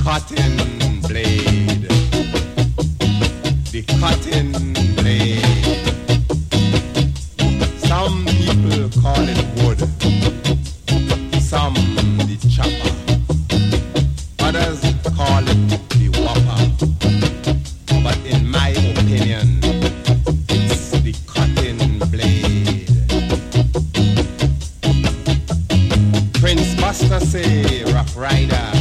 cotton blade. The cotton blade. Some people call it wood. Some the chopper. Others call it the whopper. But in my opinion, it's the cotton blade. Prince Buster say, Rough Rider.